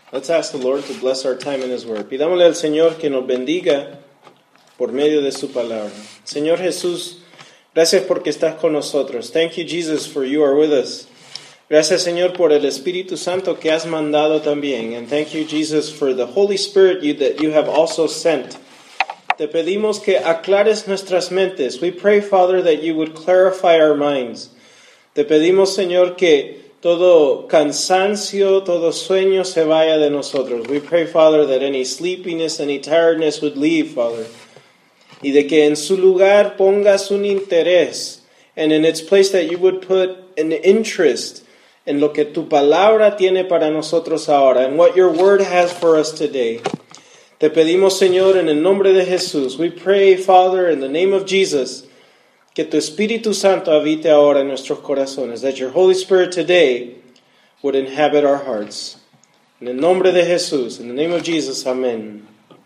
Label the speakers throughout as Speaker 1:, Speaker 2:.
Speaker 1: Let's ask the Lord to bless our time in His Word. Pidámosle al Señor que nos bendiga por medio de su palabra. Señor Jesús, gracias porque estás con nosotros. Thank you, Jesus, for you are with us. Gracias, Señor, por el Espíritu Santo que has mandado también. And thank you, Jesus, for the Holy Spirit that you have also sent. Te pedimos que aclares nuestras mentes. We pray, Father, that you would clarify our minds. Te pedimos, Señor, que todo cansancio, todo sueño se vaya de nosotros. We pray, Father, that any sleepiness, any tiredness would leave, Father. Y de que en su lugar pongas un interés. And in its place that you would put an interest en lo que tu palabra tiene para nosotros ahora. And what your word has for us today. Te pedimos, Señor, en el nombre de Jesús. We pray, Father, in the name of Jesus, que tu Espíritu Santo habite ahora en nuestros corazones. That your Holy Spirit today would inhabit our hearts. En el nombre de Jesús, in the name of Jesus, amén.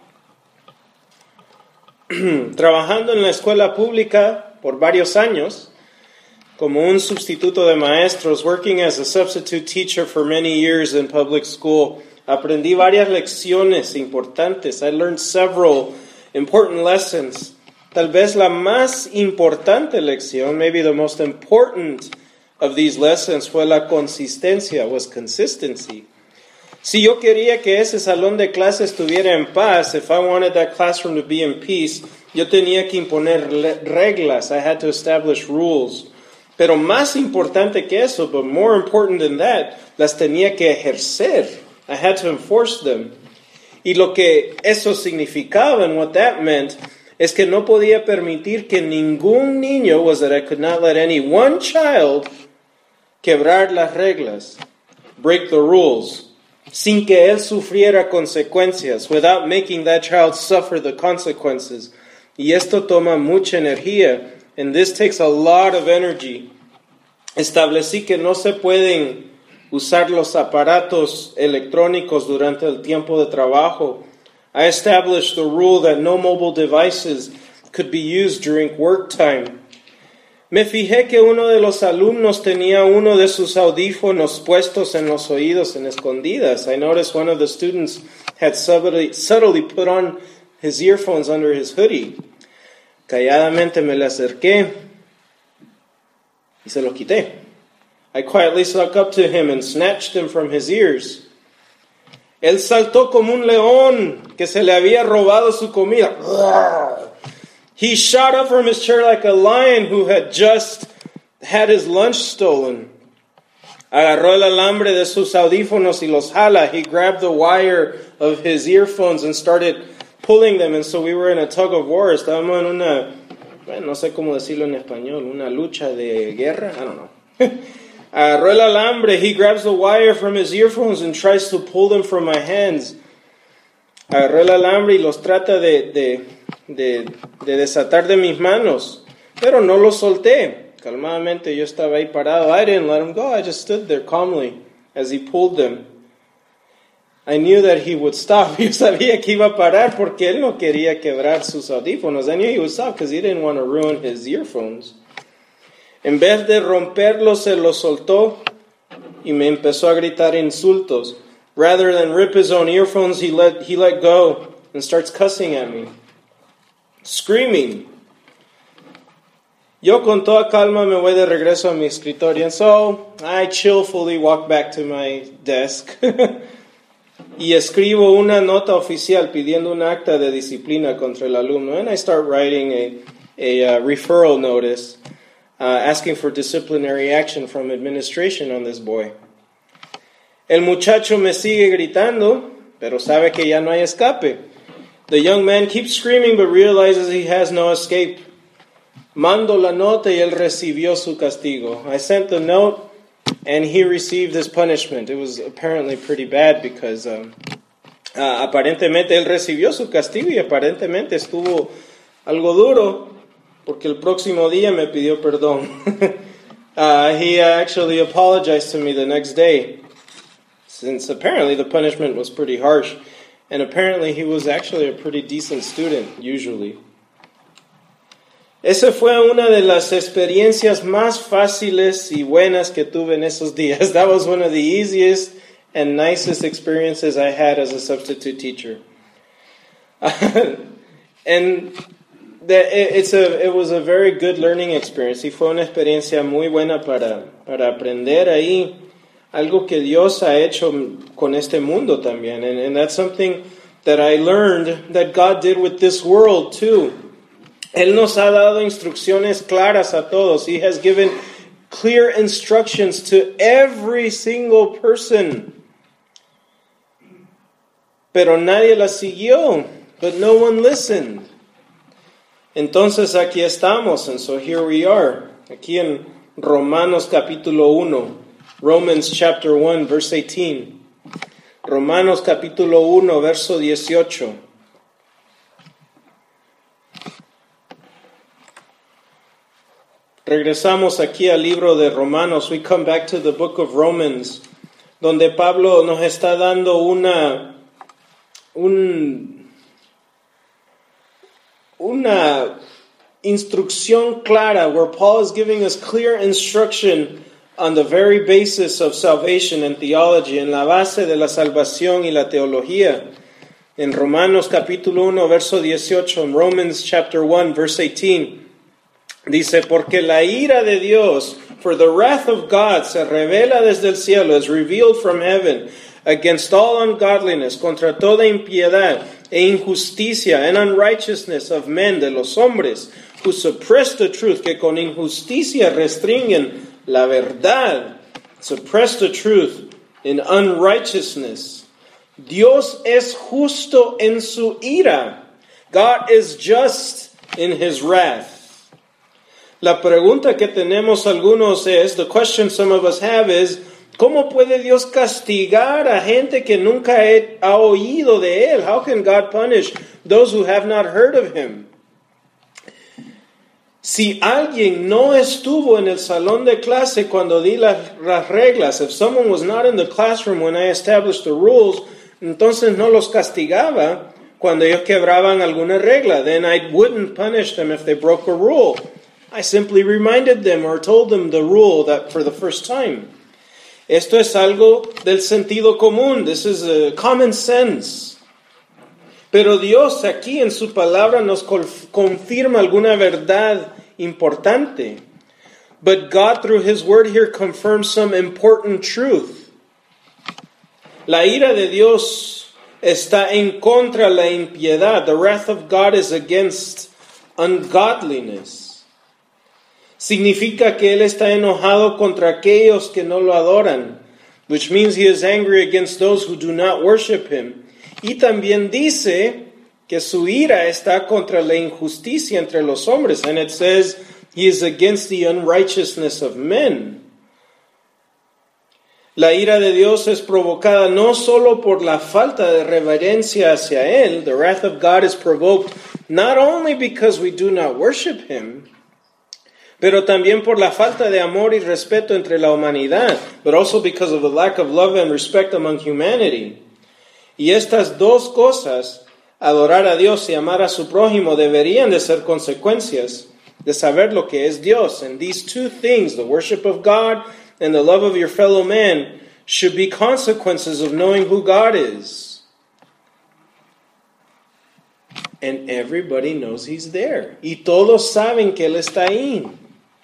Speaker 1: Trabajando en la escuela pública por varios años, como un sustituto de maestros, working as a substitute teacher for many years in public school, aprendí varias lecciones importantes. I learned several important lessons. Tal vez la más importante lección, maybe the most important of these lessons, fue la consistencia, was consistency. Si yo quería que ese salón de clase estuviera en paz, if I wanted that classroom to be in peace, yo tenía que imponer reglas. I had to establish rules. Pero más importante que eso, but more important than that, las tenía que ejercer. I had to enforce them. Y lo que eso significaba, and what that meant, es que no podía permitir que ningún niño, was that I could not let any one child quebrar las reglas, break the rules, sin que él sufriera consecuencias, without making that child suffer the consequences. Y esto toma mucha energía, and this takes a lot of energy. Establecí que no se pueden usar los aparatos electrónicos durante el tiempo de trabajo. I established the rule that no mobile devices could be used during work time. Me fijé que uno de los alumnos tenía uno de sus audífonos puestos en los oídos en escondidas. I noticed one of the students had subtly put on his earphones under his hoodie. Calladamente me le acerqué y se los quité. I quietly snuck up to him and snatched them from his ears. Él saltó como un león que se le había robado su comida. He shot up from his chair like a lion who had just had his lunch stolen. Agarró el alambre de sus audífonos y los jala. He grabbed the wire of his earphones and started pulling them. And so we were in a tug of war. Estábamos en una, no sé cómo decirlo en español, una lucha de guerra. I don't know. Agarró el alambre. He grabs the wire from his earphones and tries to pull them from my hands. Agarró el alambre y los trata de desatar de mis manos. Pero no los solté. Calmadamente yo estaba ahí parado. I didn't let him go. I just stood there calmly as he pulled them. I knew that he would stop. Yo sabía que iba a parar porque él no quería quebrar sus audífonos. I knew he would stop because he didn't want to ruin his earphones. En vez de romperlos, se los soltó y me empezó a gritar insultos. Rather than rip his own earphones, he let go and starts cussing at me. Screaming. Yo con toda calma me voy de regreso a mi escritorio. And so I chillfully walk back to my desk. Y escribo una nota oficial pidiendo un acta de disciplina contra el alumno. And I start writing a referral notice. Asking for disciplinary action from administration on this boy. El muchacho me sigue gritando, pero sabe que ya no hay escape. The young man keeps screaming, but realizes he has no escape. Mando la nota y él recibió su castigo. I sent the note, and he received his punishment. It was apparently pretty bad because aparentemente él recibió su castigo y aparentemente estuvo algo duro. Porque el próximo día me pidió perdón. He actually apologized to me the next day. Since apparently the punishment was pretty harsh. And apparently he was actually a pretty decent student, usually. Esa fue una de las experiencias más fáciles y buenas que tuve en esos días. That was one of the easiest and nicest experiences I had as a substitute teacher. And it was a very good learning experience. Y fue una experiencia muy buena para aprender ahí algo que Dios ha hecho con este mundo también. And that's something that I learned that God did with this world too. Él nos ha dado instrucciones claras a todos. He has given clear instructions to every single person. Pero nadie las siguió. But no one listened. Entonces aquí estamos. And so here we are. Aquí en Romanos capítulo 1. Romans chapter 1 verse 18. Romanos capítulo 1 verso 18. Regresamos aquí al libro de Romanos. We come back to the book of Romans, donde Pablo nos está dando una instrucción clara, where Paul is giving us clear instruction on the very basis of salvation and theology, en la base de la salvación y la teología. En Romanos capítulo 1 verso 18, en Romans chapter 1 verse 18, dice, porque la ira de Dios, for the wrath of God, se revela desde el cielo, is revealed from heaven, against all ungodliness, contra toda impiedad e injusticia and unrighteousness of men, de los hombres, who suppress the truth, que con injusticia restringen la verdad, suppress the truth in unrighteousness. Dios es justo en su ira. God is just in his wrath. La pregunta que tenemos algunos es, the question some of us have is, ¿cómo puede Dios castigar a gente que nunca ha oído de Él? How can God punish those who have not heard of Him? Si alguien no estuvo en el salón de clase cuando di las reglas, if someone was not in the classroom when I established the rules, entonces no los castigaba cuando ellos quebraban alguna regla. Then I wouldn't punish them if they broke a rule. I simply reminded them or told them the rule that for the first time. Esto es algo del sentido común. This is common sense. Pero Dios aquí en su palabra nos confirma alguna verdad importante. But God through His word here confirms some important truth. La ira de Dios está en contra la impiedad. The wrath of God is against ungodliness. Significa que Él está enojado contra aquellos que no lo adoran, which means He is angry against those who do not worship Him. Y también dice que su ira está contra la injusticia entre los hombres, and it says He is against the unrighteousness of men. La ira de Dios es provocada no solo por la falta de reverencia hacia Él. The wrath of God is provoked not only because we do not worship Him, pero también por la falta de amor y respeto entre la humanidad, but also because of the lack of love and respect among humanity. Y estas dos cosas, adorar a Dios y amar a su prójimo, deberían de ser consecuencias de saber lo que es Dios. And these two things, the worship of God and the love of your fellow man, should be consequences of knowing who God is. And everybody knows He's there. Y todos saben que Él está ahí.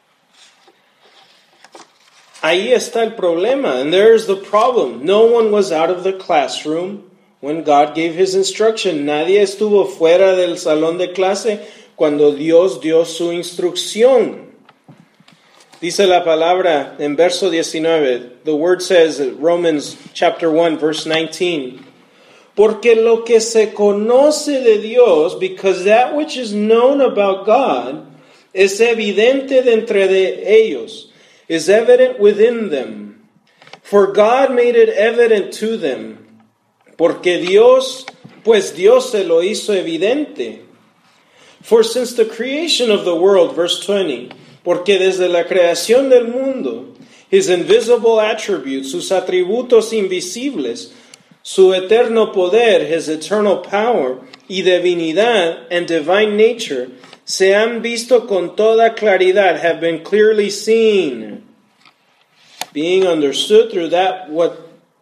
Speaker 1: Ahí está el problema, and there's the problem. No one was out of the classroom when God gave His instruction. Nadie estuvo fuera del salón de clase cuando Dios dio su instrucción. Dice la palabra en verso 19. The word says, Romans chapter 1, verse 19. Porque lo que se conoce de Dios, because that which is known about God, es evidente de entre ellos, is evident within them. For God made it evident to them. Porque Dios se lo hizo evidente. For since the creation of the world, verse 20, porque desde la creación del mundo, His invisible attributes, sus atributos invisibles, su eterno poder, His eternal power, y divinidad and divine nature, se han visto con toda claridad, have been clearly seen, being understood through that what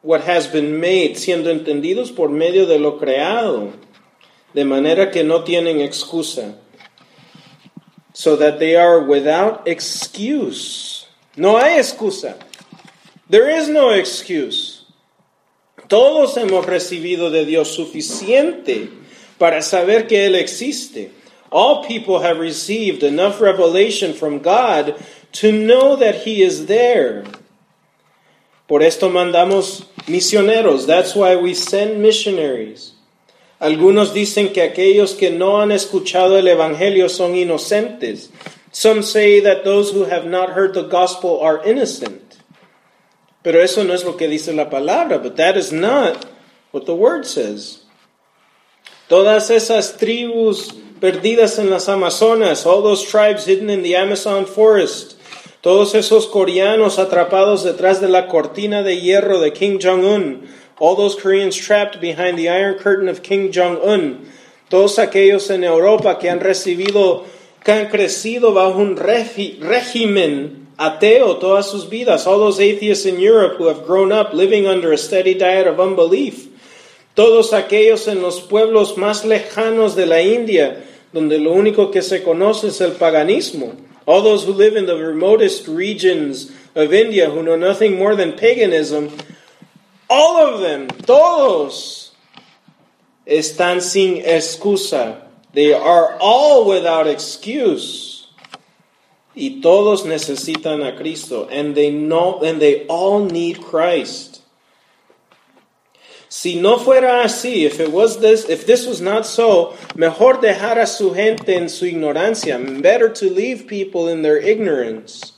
Speaker 1: what has been made, siendo entendidos por medio de lo creado, de manera que no tienen excusa, so that they are without excuse. No hay excusa. There is no excuse. Todos hemos recibido de Dios suficiente para saber que Él existe. All people have received enough revelation from God to know that He is there. Por esto mandamos misioneros. That's why we send missionaries. Algunos dicen que aquellos que no han escuchado el Evangelio son inocentes. Some say that those who have not heard the gospel are innocent. Pero eso no es lo que dice la palabra. But that is not what the word says. Todas esas tribus perdidas en las Amazonas, all those tribes hidden in the Amazon forest, todos esos coreanos atrapados detrás de la cortina de hierro de Kim Jong-un, all those Koreans trapped behind the iron curtain of Kim Jong-un, todos aquellos en Europa que han crecido bajo un régimen ateo todas sus vidas, all those atheists in Europe who have grown up living under a steady diet of unbelief, todos aquellos en los pueblos más lejanos de la India, donde lo único que se conoce es el paganismo, all those who live in the remotest regions of India who know nothing more than paganism, all of them, todos, están sin excusa. They are all without excuse. Y todos necesitan a Cristo. And they all need Christ. Si no fuera así, if this was not so, mejor dejar a su gente en su ignorancia. Better to leave people in their ignorance.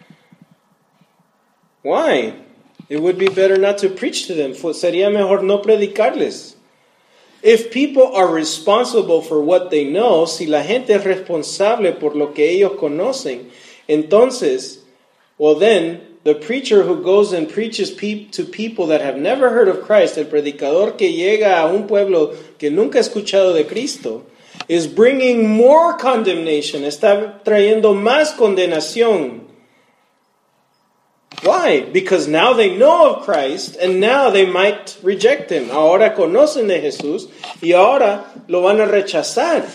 Speaker 1: Why? It would be better not to preach to them. Sería mejor no predicarles. If people are responsible for what they know, si la gente es responsable por lo que ellos conocen, entonces, well then, the preacher who goes and preaches to people that have never heard of Christ, el predicador que llega a un pueblo que nunca ha escuchado de Cristo, is bringing more condemnation, está trayendo más condenación. Why? Because now they know of Christ and now they might reject Him. Ahora conocen de Jesús y ahora lo van a rechazar.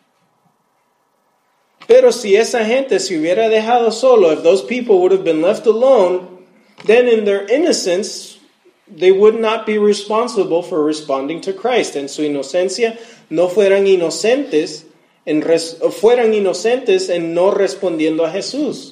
Speaker 1: Pero si esa gente se hubiera dejado solo, if those people would have been left alone, then in their innocence, they would not be responsible for responding to Christ. En su inocencia, no fueran inocentes en no respondiendo a Jesús.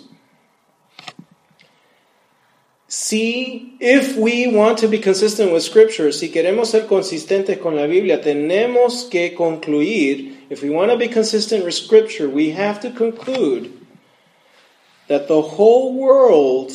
Speaker 1: If we want to be consistent with Scripture, si queremos ser consistentes con la Biblia, tenemos que concluir, if we want to be consistent with Scripture, we have to conclude that the whole world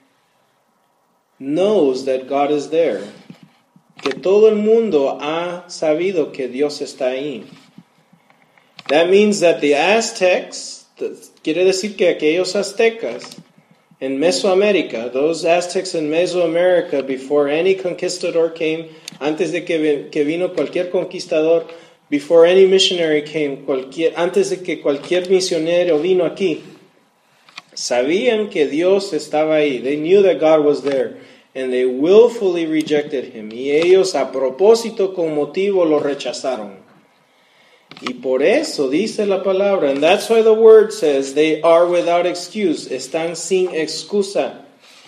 Speaker 1: knows that God is there. Que todo el mundo ha sabido que Dios está ahí. That means that the Aztecs, quiere decir que aquellos aztecas, in Mesoamerica, those Aztecs in Mesoamerica, before any conquistador came, antes de que vino cualquier conquistador, before any missionary came, antes de que cualquier misionero vino aquí, sabían que Dios estaba ahí. They knew that God was there, and they willfully rejected Him. Y ellos a propósito, con motivo, lo rechazaron. Y por eso dice la palabra, and that's why the word says, they are without excuse, están sin excusa.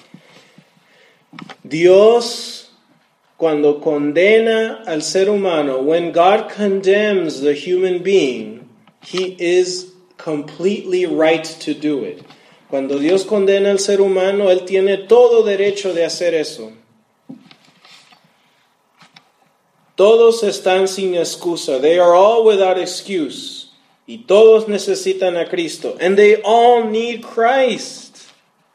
Speaker 1: Dios, cuando condena al ser humano, when God condemns the human being, He is completely right to do it. Cuando Dios condena al ser humano, Él tiene todo derecho de hacer eso. Todos están sin excusa. They are all without excuse. Y todos necesitan a Cristo. And they all need Christ.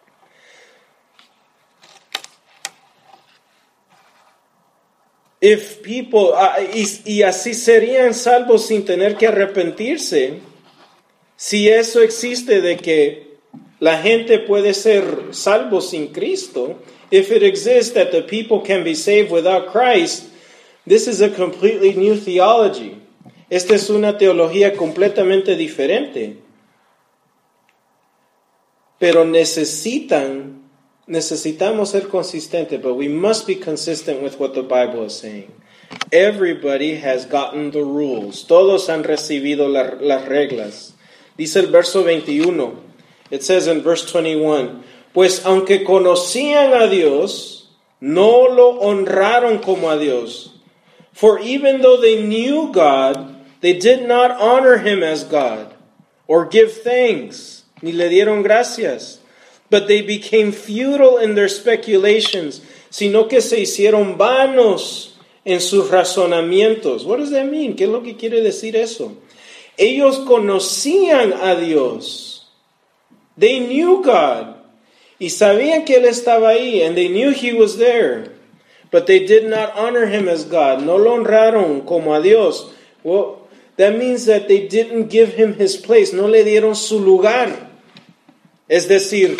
Speaker 1: If people, y así serían salvos sin tener que arrepentirse, si eso existe de que la gente puede ser salvo sin Cristo, if it exists that the people can be saved without Christ, this is a completely new theology. Esta es una teología completamente diferente. Pero necesitan necesitamos ser consistentes, but we must be consistent with what the Bible is saying. Everybody has gotten the rules. Todos han recibido las reglas. Dice el verso 21. It says in verse 21, pues aunque conocían a Dios, no lo honraron como a Dios. For even though they knew God, they did not honor him as God, or give thanks, ni le dieron gracias. But they became futile in their speculations, sino que se hicieron vanos en sus razonamientos. What does that mean? ¿Qué es lo que quiere decir eso? Ellos conocían a Dios. They knew God. Y sabían que Él estaba ahí, and they knew He was there. But they did not honor Him as God. No lo honraron como a Dios. Well, that means that they didn't give Him His place. No le dieron su lugar. Es decir,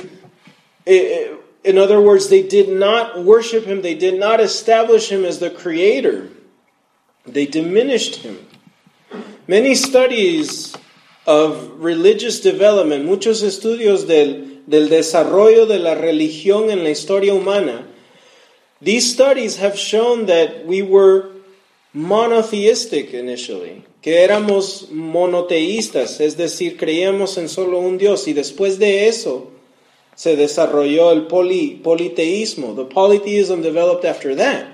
Speaker 1: in other words, they did not worship Him. They did not establish Him as the Creator. They diminished Him. Many studies of religious development, muchos estudios del desarrollo de la religión en la historia humana, these studies have shown that we were monotheistic initially, que éramos monoteístas, es decir, creíamos en solo un Dios, y después de eso se desarrolló el politeísmo. The polytheism developed after that.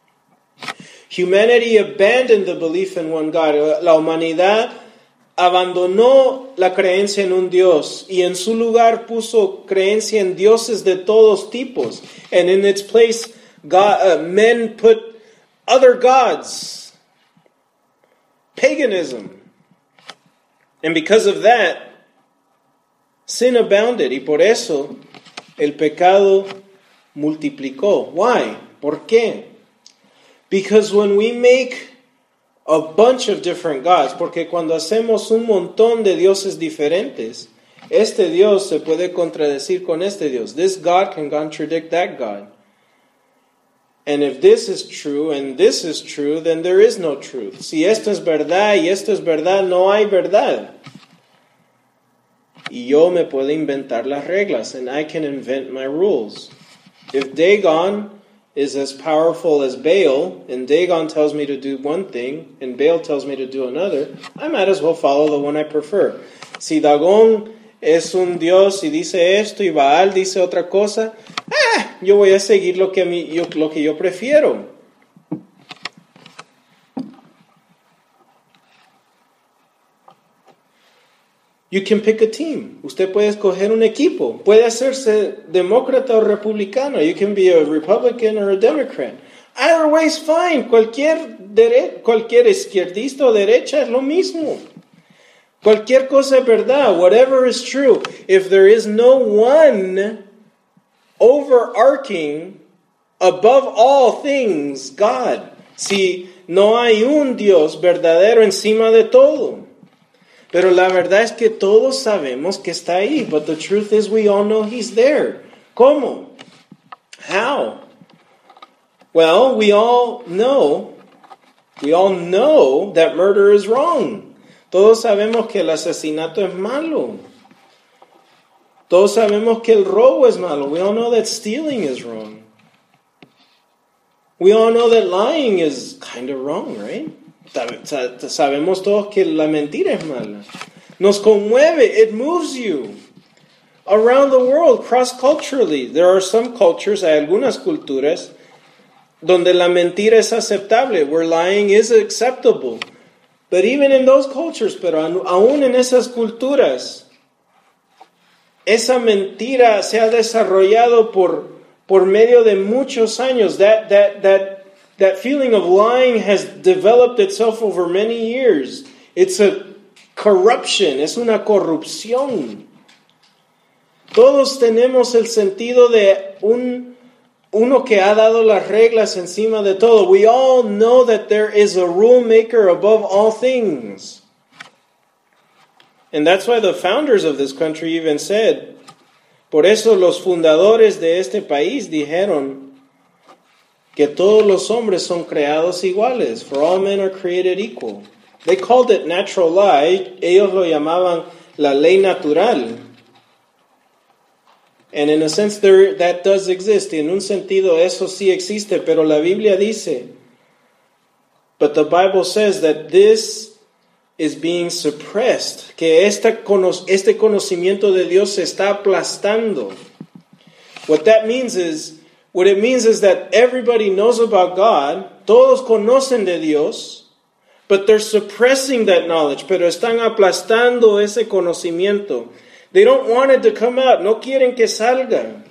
Speaker 1: Humanity abandoned the belief in one God. La humanidad abandonó la creencia en un Dios y en su lugar puso creencia en dioses de todos tipos. And in its place, men put other gods. Paganism. And because of that, sin abounded. Y por eso el pecado multiplicó. Why? ¿Por qué? Because when we make a bunch of different gods, porque cuando hacemos un montón de dioses diferentes, este Dios se puede contradecir con este Dios. This God can contradict that God. And if this is true and this is true, then there is no truth. Si esto es verdad y esto es verdad, no hay verdad. Y yo me puedo inventar las reglas, and I can invent my rules. If Dagon is as powerful as Baal, and Dagon tells me to do one thing, and Baal tells me to do another, I might as well follow the one I prefer. Si Dagon es un Dios y dice esto, y Baal dice otra cosa, yo voy a seguir lo que yo prefiero. You can pick a team. Usted puede escoger un equipo. Puede hacerse demócrata o republicano. You can be a Republican or a Democrat. Either way is fine. Cualquier izquierdista o derecha es lo mismo. Cualquier cosa es verdad. Whatever is true. If there is no one overarching, above all things, God. Si no hay un Dios verdadero encima de todo. Pero la verdad es que todos sabemos que está ahí. But the truth is we all know He's there. ¿Cómo? How? Well, we all know that murder is wrong. Todos sabemos que el asesinato es malo. Todos sabemos que el robo es malo. We all know that stealing is wrong. We all know that lying is kind of wrong, right? Sabemos todos que la mentira es mala. Nos conmueve. It moves you. Around the world, cross-culturally, there are some cultures, hay algunas culturas, donde la mentira es aceptable, where lying is acceptable. But even in those cultures, pero aún en esas culturas, esa mentira se ha desarrollado por medio de muchos años. That feeling of lying has developed itself over many years. It's a corruption, es una corrupción. Todos tenemos el sentido de uno que ha dado las reglas encima de todo. We all know that there is a rule maker above all things. And that's why the founders of this country even said, por eso los fundadores de este país dijeron que todos los hombres son creados iguales. For all men are created equal. They called it natural law. Ellos lo llamaban la ley natural. And in a sense, that does exist. En un sentido, eso sí existe. Pero la Biblia dice, but the Bible says that this is being suppressed. Que este conocimiento de Dios se está aplastando. What it means is that everybody knows about God. Todos conocen de Dios. But they're suppressing that knowledge. Pero están aplastando ese conocimiento. They don't want it to come out. No quieren que salga.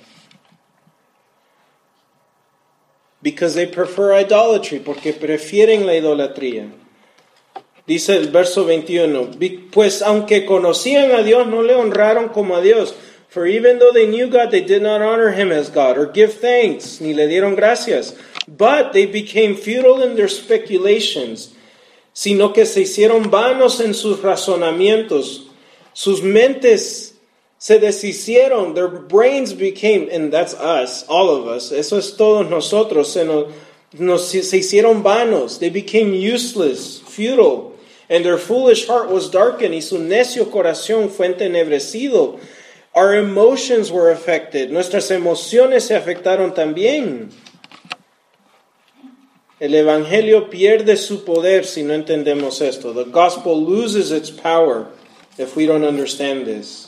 Speaker 1: Because they prefer idolatry. Porque prefieren la idolatría. Dice el verso 21. Pues aunque conocían a Dios, no le honraron como a Dios. For even though they knew God, they did not honor Him as God. Or give thanks. Ni le dieron gracias. But they became futile in their speculations. Sino que se hicieron vanos en sus razonamientos. Sus mentes se deshicieron, their brains became, and that's us, all of us, eso es todos nosotros, se hicieron vanos, they became useless, futile, and their foolish heart was darkened, y su necio corazón fue entenebrecido. Our emotions were affected, nuestras emociones se afectaron también. El Evangelio pierde su poder si no entendemos esto. The gospel loses its power if we don't understand this.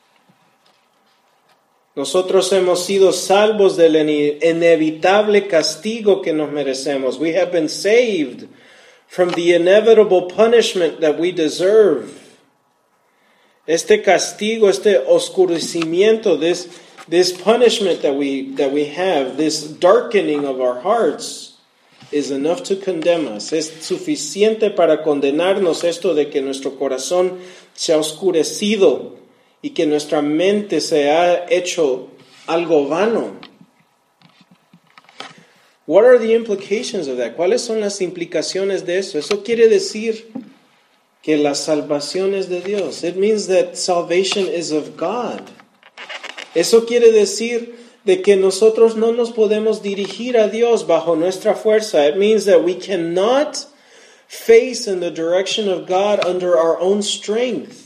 Speaker 1: Nosotros hemos sido salvos del inevitable castigo que nos merecemos. We have been saved from the inevitable punishment that we deserve. Este castigo, este oscurecimiento, this punishment that we have, this darkening of our hearts, is enough to condemn us. Es suficiente para condenarnos esto de que nuestro corazón se ha oscurecido y que nuestra mente se ha hecho algo vano. What are the implications of that? ¿Cuáles son las implicaciones de eso? Eso quiere decir que la salvación es de Dios. It means that salvation is of God. Eso quiere decir de que nosotros no nos podemos dirigir a Dios bajo nuestra fuerza. It means that we cannot face in the direction of God under our own strength.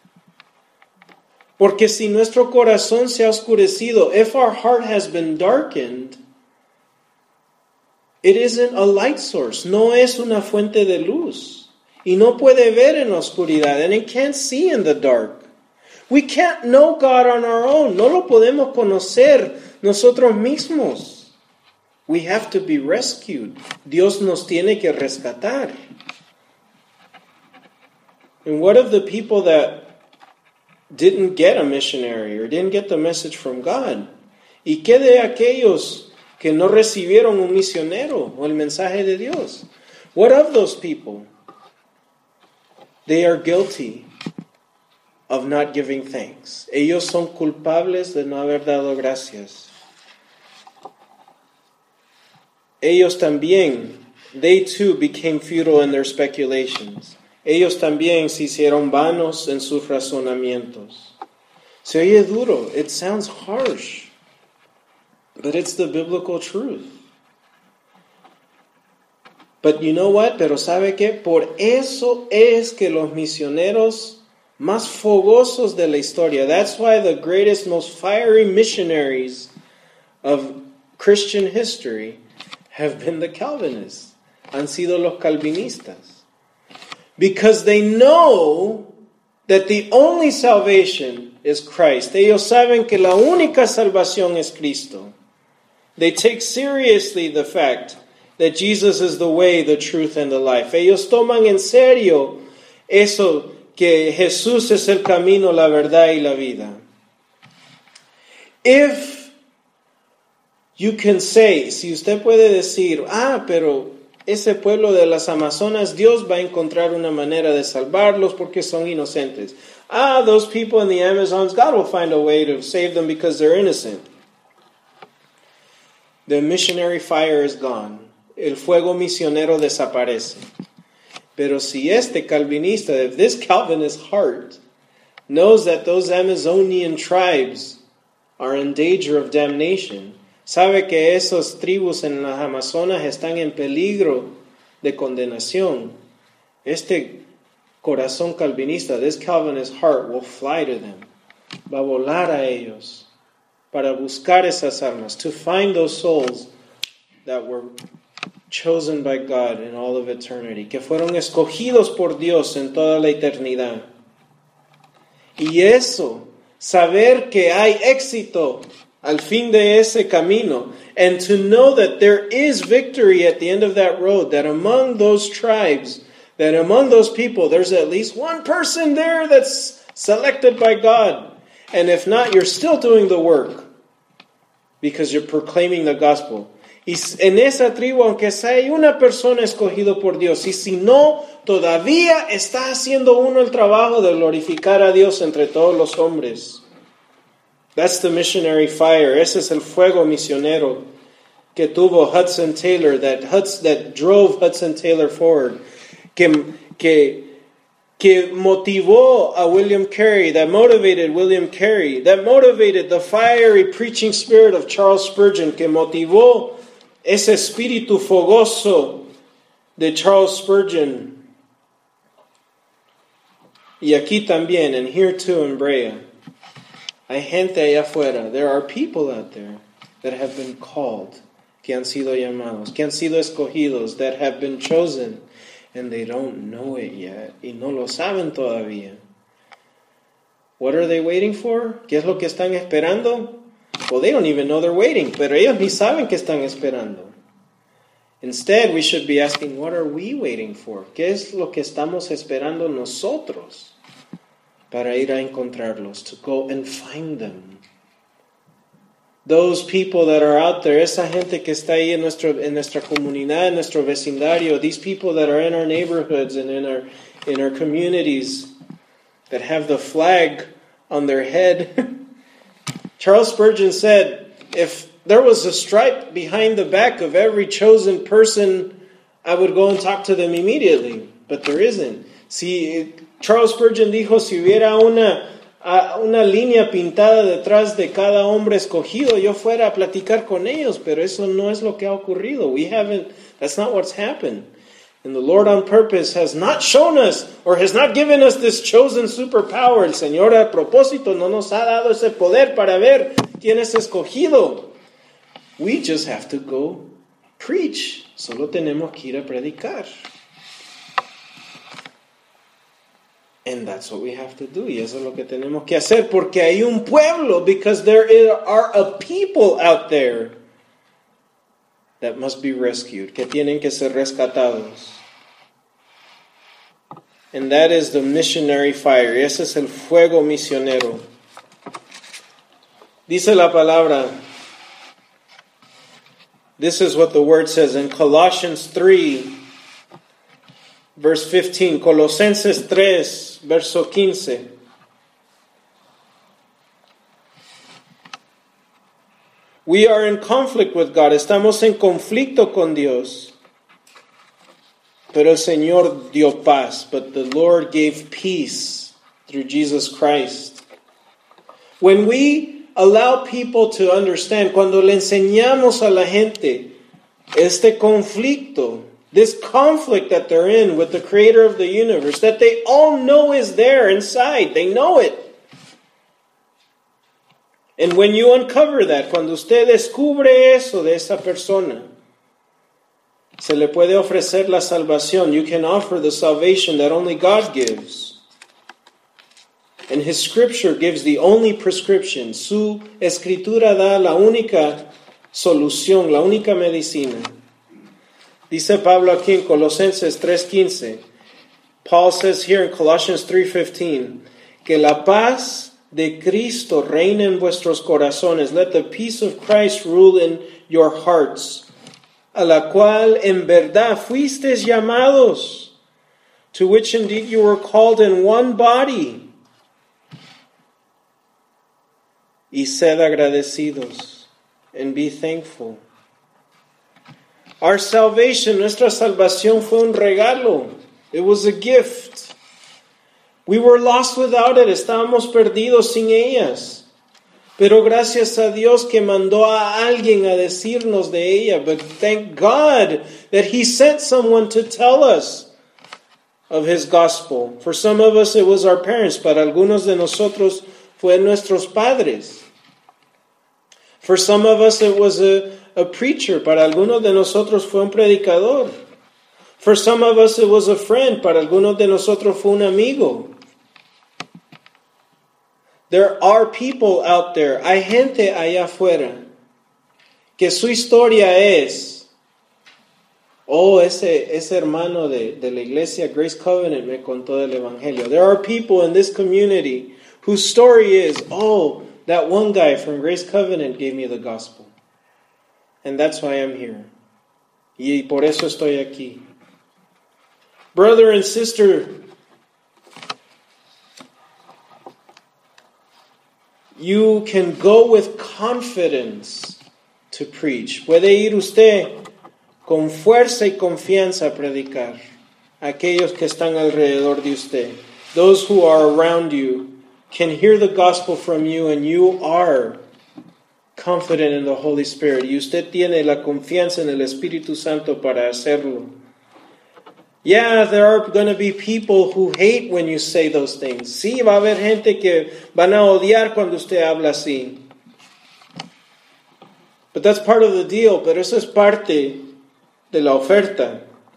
Speaker 1: Porque si nuestro corazón se ha oscurecido, if our heart has been darkened, it isn't a light source. No es una fuente de luz. Y no puede ver en la oscuridad. And it can't see in the dark. We can't know God on our own. No lo podemos conocer nosotros mismos. We have to be rescued. Dios nos tiene que rescatar. And what of the people that didn't get a missionary or didn't get the message from God? ¿Y qué de aquellos que no recibieron un misionero o el mensaje de Dios? What of those people? They are guilty of not giving thanks. Ellos son culpables de no haber dado gracias. Ellos también, they too became futile in their speculations. Ellos también se hicieron vanos en sus razonamientos. Se oye duro. It sounds harsh. But it's the biblical truth. But you know what? Pero ¿sabe qué? Por eso es que los misioneros más fogosos de la historia, that's why the greatest, most fiery missionaries of Christian history have been the Calvinists. Han sido los calvinistas. Because they know that the only salvation is Christ. Ellos saben que la única salvación es Cristo. They take seriously the fact that Jesus is the way, the truth, and the life. Ellos toman en serio eso, que Jesús es el camino, la verdad y la vida. If you can say, si usted puede decir, pero ese pueblo de las Amazonas, Dios va a encontrar una manera de salvarlos porque son inocentes. Those people in the Amazons, God will find a way to save them because they're innocent. The missionary fire is gone. El fuego misionero desaparece. Pero si este calvinista, if this Calvinist heart knows that those Amazonian tribes are in danger of damnation, sabe que esos tribus en las Amazonas están en peligro de condenación, este corazón calvinista, this Calvinist heart will fly to them, va a volar a ellos para buscar esas almas, to find those souls that were chosen by God in all of eternity, que fueron escogidos por Dios en toda la eternidad. Y eso, saber que hay éxito al fin de ese camino, and to know that there is victory at the end of that road, that among those tribes, that among those people, there's at least one person there that's selected by God. And if not, you're still doing the work because you're proclaiming the gospel. Y en esa tribu, aunque sea hay una persona escogido por Dios, y si no, todavía está haciendo uno el trabajo de glorificar a Dios entre todos los hombres. That's the missionary fire. Ese es el fuego misionero que tuvo Hudson Taylor, that drove Hudson Taylor forward, que motivó a William Carey, that motivated William Carey, that motivated the fiery preaching spirit of Charles Spurgeon, que motivó ese espíritu fogoso de Charles Spurgeon. Y aquí también, and here too in Brea, hay gente allá afuera. There are people out there that have been called, que han sido llamados, que han sido escogidos, that have been chosen, and they don't know it yet, y no lo saben todavía. What are they waiting for? ¿Qué es lo que están esperando? Well, they don't even know they're waiting, pero ellos ni saben que están esperando. Instead, we should be asking, what are we waiting for? ¿Qué es lo que estamos esperando nosotros para ir a encontrarlos, to go and find them? Those people that are out there, esa gente que está ahí en nuestra comunidad, en nuestro vecindario, these people that are in our neighborhoods and in our communities that have the flag on their head. Charles Spurgeon said, if there was a stripe behind the back of every chosen person, I would go and talk to them immediately. But there isn't. Charles Spurgeon dijo, si hubiera una línea pintada detrás de cada hombre escogido, yo fuera a platicar con ellos, pero eso no es lo que ha ocurrido. That's not what's happened. And the Lord on purpose has not shown us, or has not given us this chosen superpower. El Señor a propósito no nos ha dado ese poder para ver quién es escogido. We just have to go preach. Solo tenemos que ir a predicar. And that's what we have to do. Y eso es lo que tenemos que hacer. Porque hay un pueblo. Because there are a people out there that must be rescued. Que tienen que ser rescatados. And that is the missionary fire. Ese es el fuego misionero. Dice la palabra. This is what the word says in Colossians 3. Verse 15, Colosenses 3, verso 15. We are in conflict with God. Estamos en conflicto con Dios. Pero el Señor dio paz. But the Lord gave peace through Jesus Christ. When we allow people to understand, cuando le enseñamos a la gente este conflicto, this conflict that they're in with the creator of the universe, that they all know is there inside. They know it. And when you uncover that, cuando usted descubre eso de esa persona, se le puede ofrecer la salvación. You can offer the salvation that only God gives. And His Scripture gives the only prescription. Su Escritura da la única solución, la única medicina. Dice Pablo aquí en Colosenses 3:15. Paul says here in Colossians 3:15 que la paz de Cristo reine en vuestros corazones. Let the peace of Christ rule in your hearts, a la cual en verdad fuisteis llamados, to which indeed you were called in one body. Y sed agradecidos, and be thankful. Our salvation, nuestra salvación fue un regalo. It was a gift. We were lost without it. Estábamos perdidos sin ellas. Pero gracias a Dios que mandó a alguien a decirnos de ella. But thank God that He sent someone to tell us of His gospel. For some of us it was our parents. Para algunos de nosotros fue nuestros padres. For some of us it was a preacher. Para algunos de nosotros fue un predicador. For some of us it was a friend. Para algunos de nosotros fue un amigo. There are people out there, hay gente allá afuera, que su historia es, ese hermano de la iglesia Grace Covenant me contó del Evangelio. There are people in this community whose story is, that one guy from Grace Covenant gave me the gospel. And that's why I'm here. Y por eso estoy aquí. Brother and sister, you can go with confidence to preach. Puede ir usted con fuerza y confianza a predicar. Aquellos que están alrededor de usted, those who are around you, can hear the gospel from you, and you are confident in the Holy Spirit. Y usted tiene la confianza en el Espíritu Santo para hacerlo. Yeah, there are going to be people who hate when you say those things. Sí, va a haber gente que van a odiar cuando usted habla así. But that's part of the deal. Pero eso es parte de la oferta.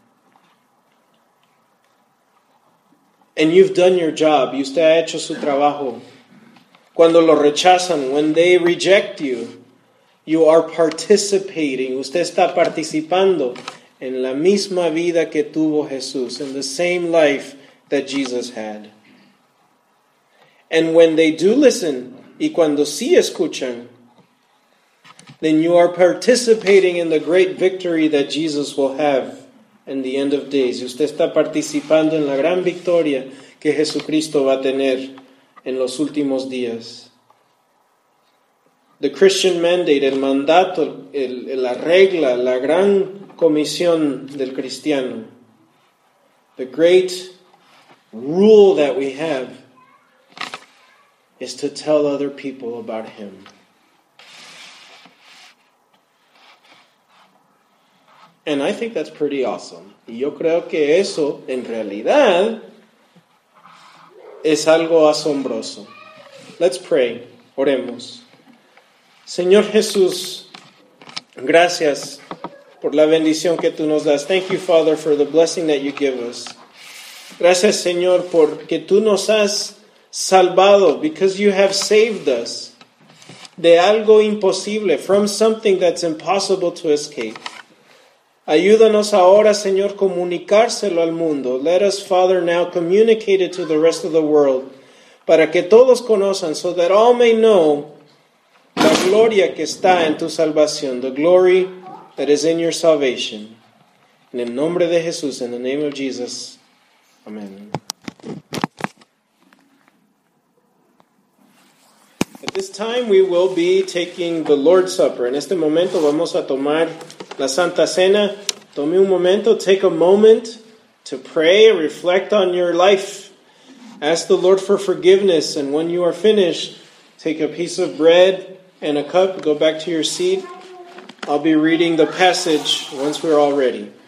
Speaker 1: And you've done your job. Y usted ha hecho su trabajo. Cuando lo rechazan, when they reject you, you are participating. Usted está participando en la misma vida que tuvo Jesús, in the same life that Jesus had. And when they do listen, y cuando sí escuchan, then you are participating in the great victory that Jesus will have in the end of days. Usted está participando en la gran victoria que Jesucristo va a tener en los últimos días. The Christian mandate, el mandato, la regla, la gran comisión del cristiano, the great rule that we have is to tell other people about Him. And I think that's pretty awesome. Y yo creo que eso, en realidad, es algo asombroso. Let's pray. Oremos. Señor Jesús, gracias por la bendición que tú nos das. Thank you, Father, for the blessing that you give us. Gracias, Señor, porque tú nos has salvado, because you have saved us de algo imposible, from something that's impossible to escape. Ayúdanos ahora, Señor, comunicárselo al mundo. Let us, Father, now communicate it to the rest of the world, para que todos conozcan, so that all may know la gloria que está en tu salvación, the glory that is in your salvation. En el nombre de Jesús, in the name of Jesus. Amen. At this time we will be taking the Lord's Supper. En este momento vamos a tomar la Santa Cena. Tome un momento, take a moment to pray, reflect on your life. Ask the Lord for forgiveness, and when you are finished, take a piece of bread and a cup, go back to your seat. I'll be reading the passage once we're all ready.